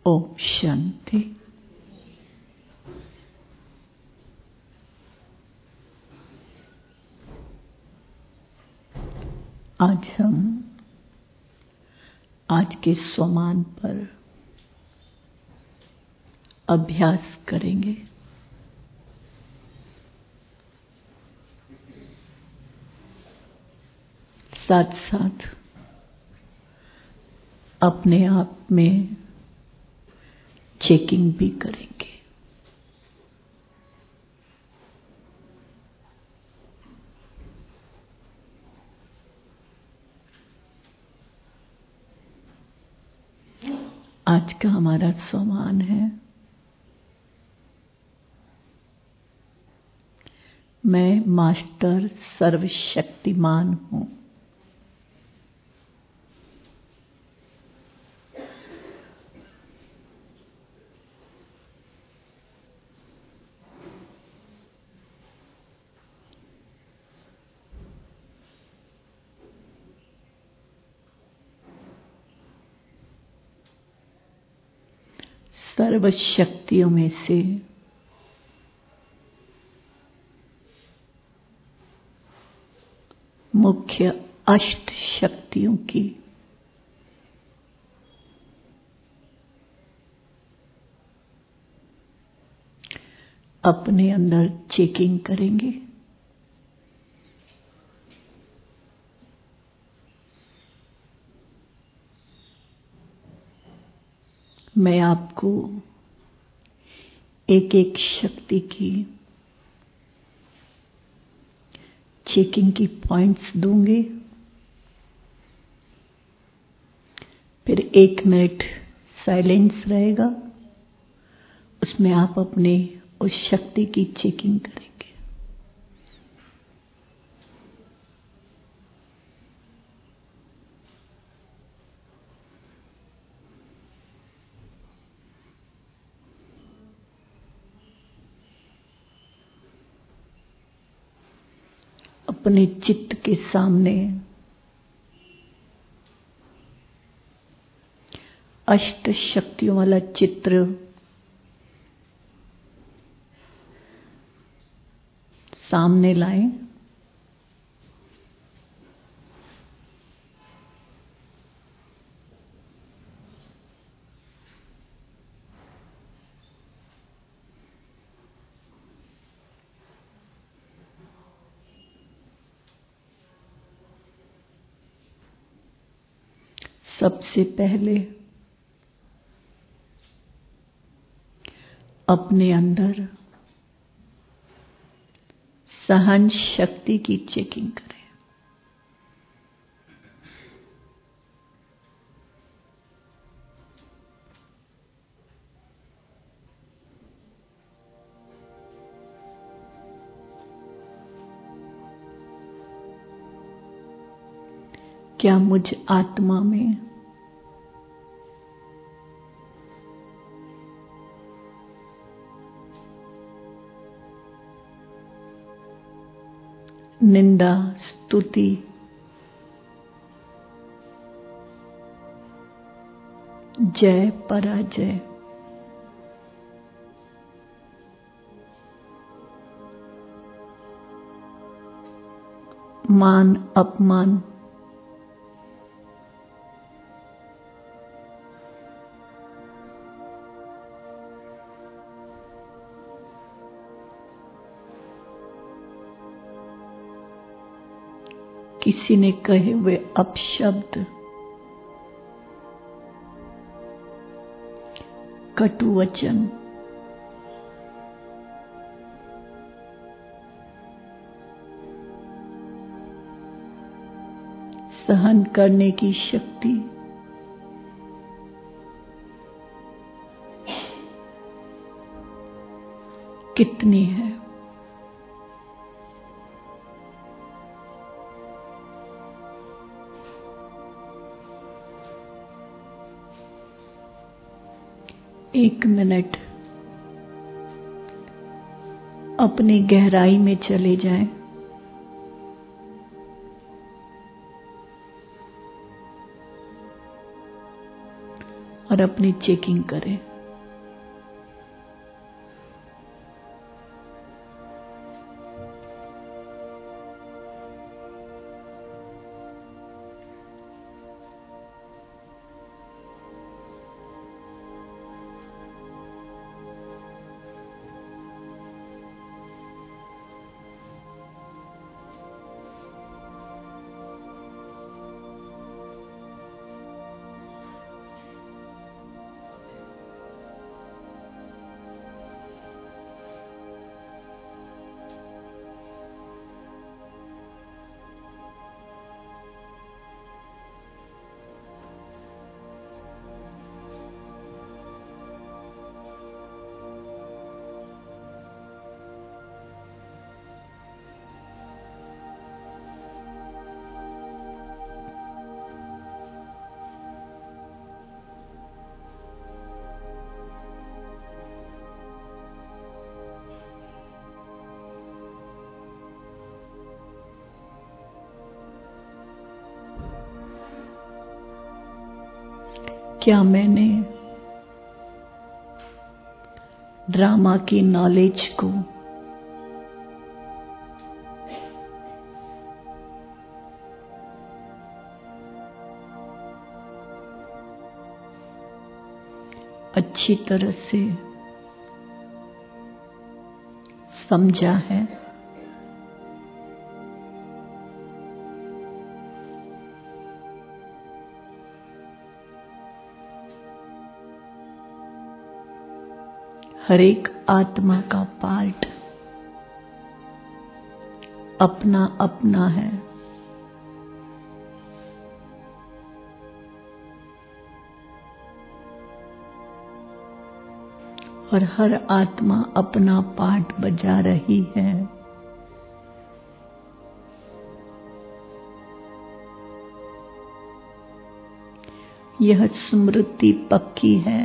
ओम शांति। आज हम आज के स्वमान पर अभ्यास करेंगे। साथ साथ अपने आप में चेकिंग भी करेंगे। आज का हमारा स्वमान है, मैं मास्टर सर्वशक्तिमान हूँ। सर्व शक्तियों में से मुख्य अष्ट शक्तियों की अपने अंदर चेकिंग करेंगे। मैं आपको एक एक शक्ति की चेकिंग की पॉइंट्स दूंगी। फिर 1 मिनट साइलेंस रहेगा, उसमें आप अपने उस शक्ति की चेकिंग करेंगे। अपने चित्त के सामने अष्ट शक्तियों वाला चित्र सामने लाएं। सबसे पहले अपने अंदर सहन शक्ति की चेकिंग करें। क्या मुझ आत्मा में निंदा, स्तुति, जय पराजय, मान अपमान, किसी ने कहे हुए अपशब्द, कटु वचन, सहन करने की शक्ति, कितनी है। एक मिनट अपनी गहराई में चले जाएं। और अपनी चेकिंग करें। क्या मैंने ड्रामा की नॉलेज को अच्छी तरह से समझा है? हर एक आत्मा का पार्ट अपना अपना है। और हर आत्मा अपना पार्ट बजा रही है। यह स्मृति पक्की है।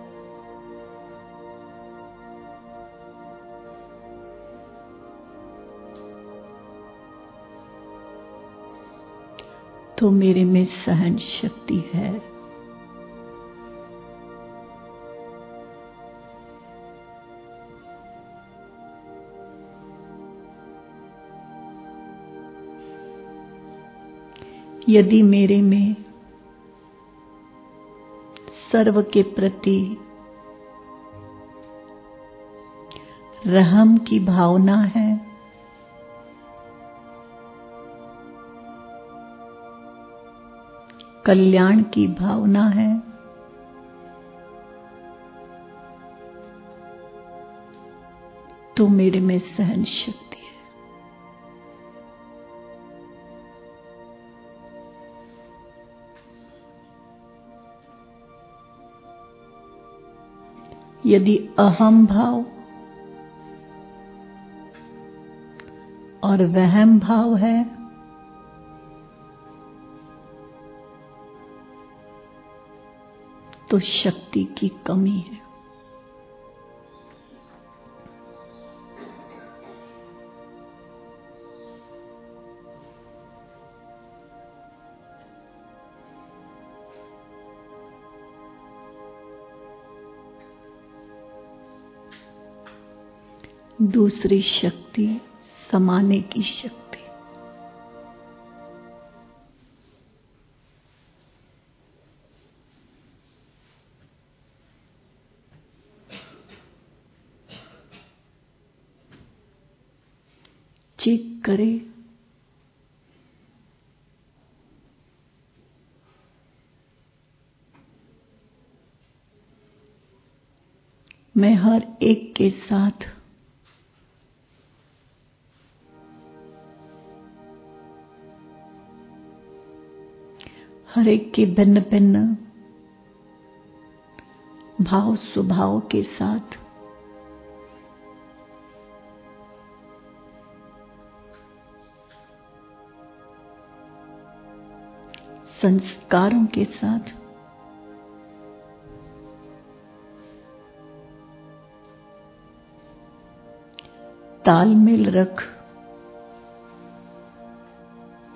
तो मेरे में सहन शक्ति है। यदि मेरे में सर्व के प्रति रहम की भावना है, कल्याण की भावना है, तो मेरे में सहन शक्ति है। यदि अहम भाव और वहम भाव है, तो शक्ति की कमी है। दूसरी शक्ति समाने की शक्ति। चेक करे मैं हर एक के साथ हर एक के भिन्न भिन्न भाव स्वभाव के साथ संस्कारों के साथ तालमेल रख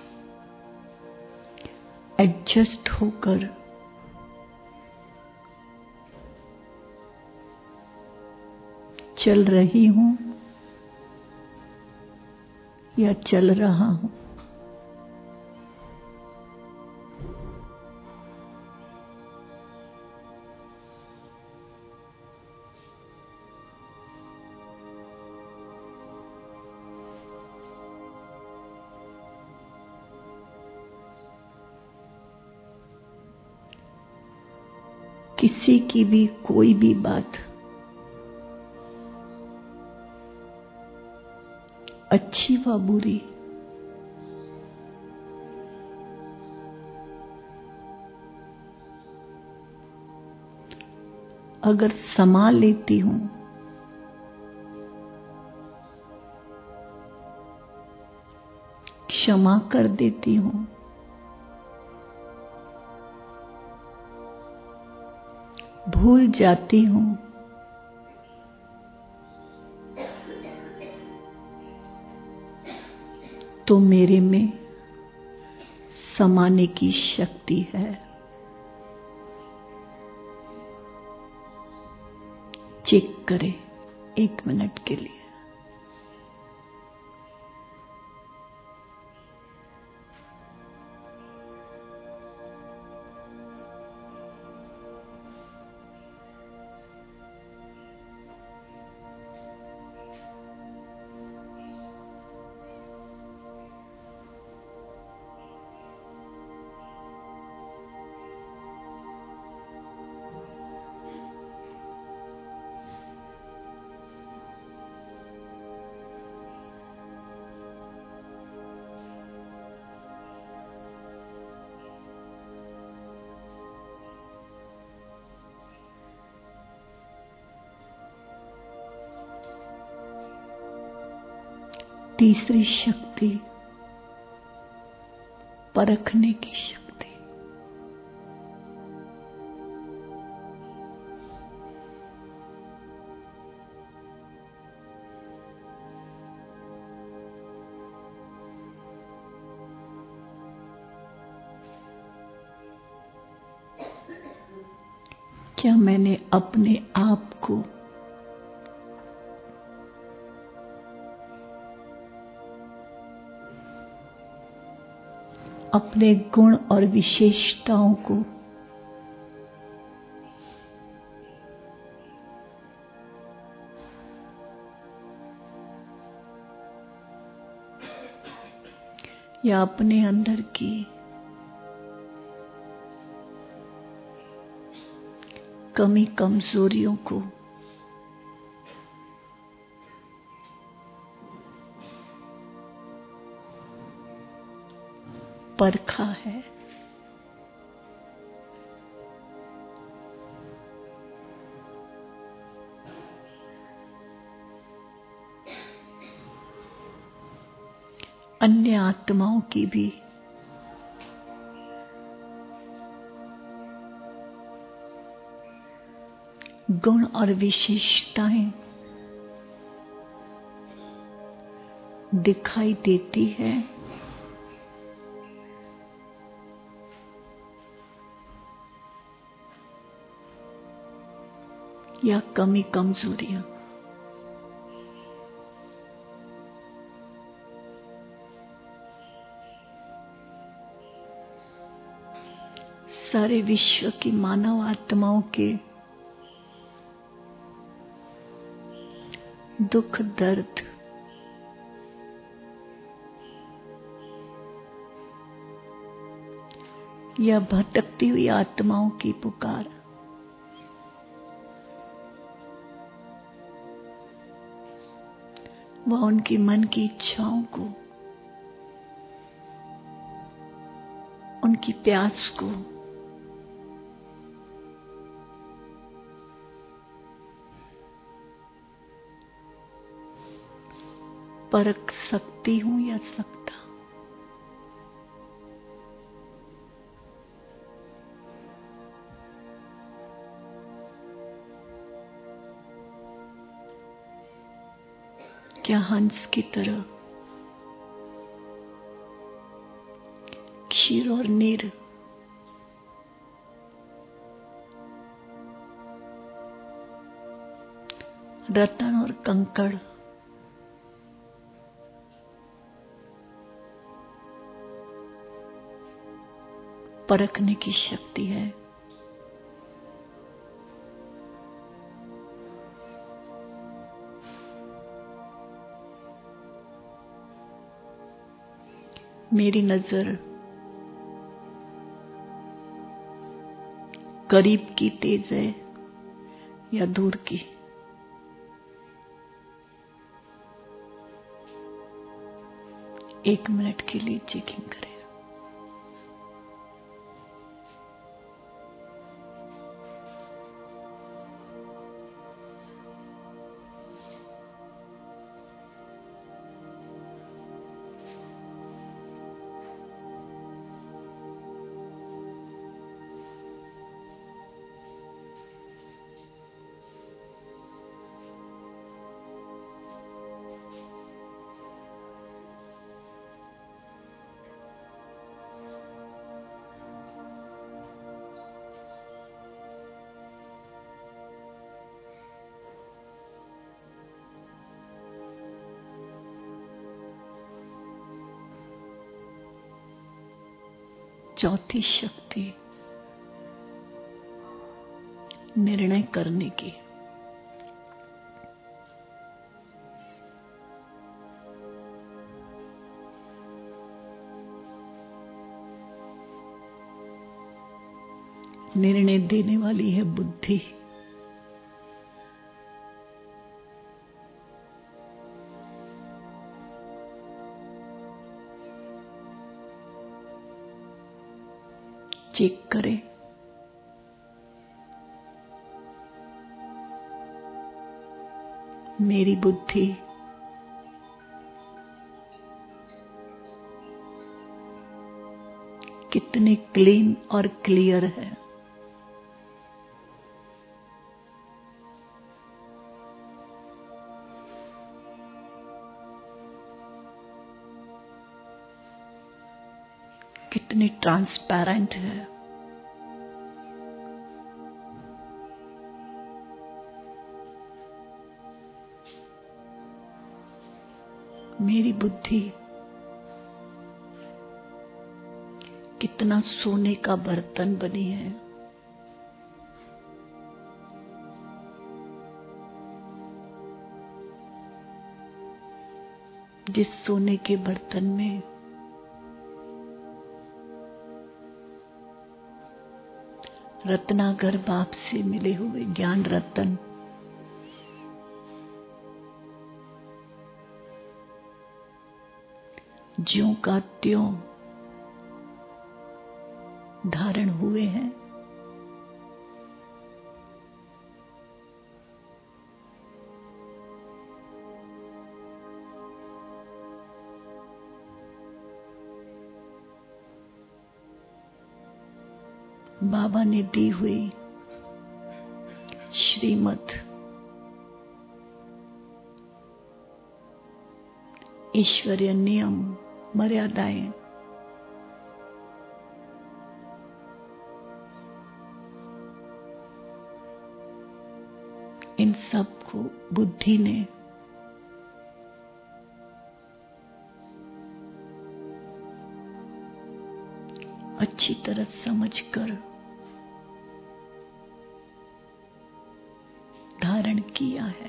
एडजस्ट होकर चल रही हूं या चल रहा हूं। किसी की भी कोई भी बात अच्छी व बुरी अगर समा लेती हूं क्षमा कर देती हूं भूल जाती हूं तो मेरे में समाने की शक्ति है। चेक करें 1 मिनट के लिए। तीसरी शक्ति परखने की शक्ति। क्या मैंने अपने आप को अपने गुण और विशेषताओं को या अपने अंदर की कमी कमजोरियों को परखा है। अन्य आत्माओं की भी गुण और विशेषताएं दिखाई देती है या कमी कमजोरियां। सारे विश्व की मानव आत्माओं के दुख दर्द या भटकती हुई आत्माओं की पुकार वह उनकी मन की इच्छाओं को, उनकी प्यास को परख सकती हूं या सकता। क्या हंस की तरह क्षीर और नीर रत्न और कंकड़ परखने की शक्ति है। मेरी नजर करीब की तेज है या दूर की? एक मिनट के लिए चेकिंग करें। चौथी शक्ति निर्णय करने की। निर्णय देने वाली है बुद्धि। चेक करें। मेरी बुद्धि कितनी क्लीन और क्लियर है। कितनी ट्रांसपेरेंट है। मेरी बुद्धि कितना सोने का बर्तन बनी है। जिस सोने के बर्तन में रत्नाकर बाप से मिले हुए ज्ञान रतन ज्यों का त्यों धारण हुए हैं। बाबा ने दी हुई श्रीमत ईश्वरीय नियम मर्यादाएं इन सब को बुद्धि ने अच्छी तरह समझकर धारण किया है।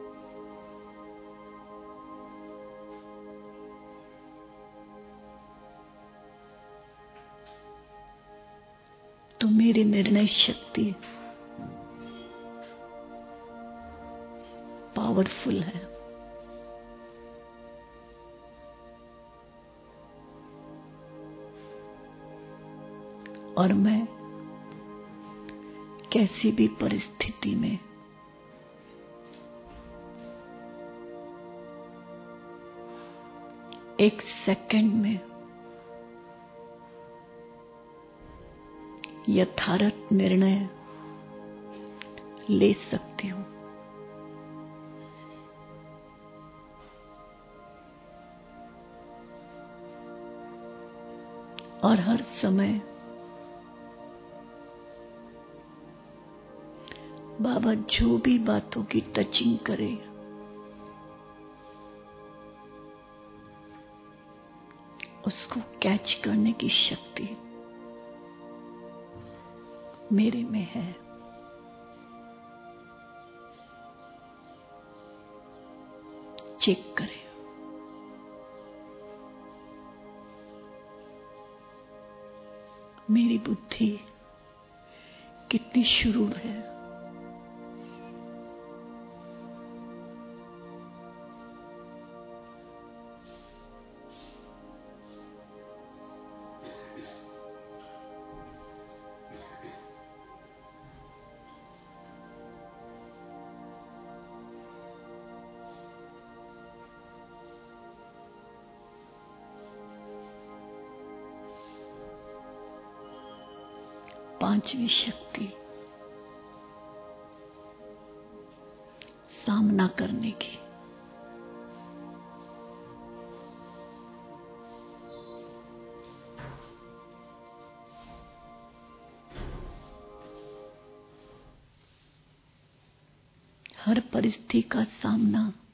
तो मेरी निर्णय शक्ति पावरफुल है। और मैं कैसी भी परिस्थिति में एक सेकंड में यथार्थ निर्णय ले सकती हूं। और हर समय बाबा जो भी बातों की टचिंग करे, उसको कैच करने की शक्ति मेरे में है। चेक करें। मेरी बुद्धि कितनी शुरू है। पांचवी शक्ति, सामना करने की। हर परिस्थिति का सामना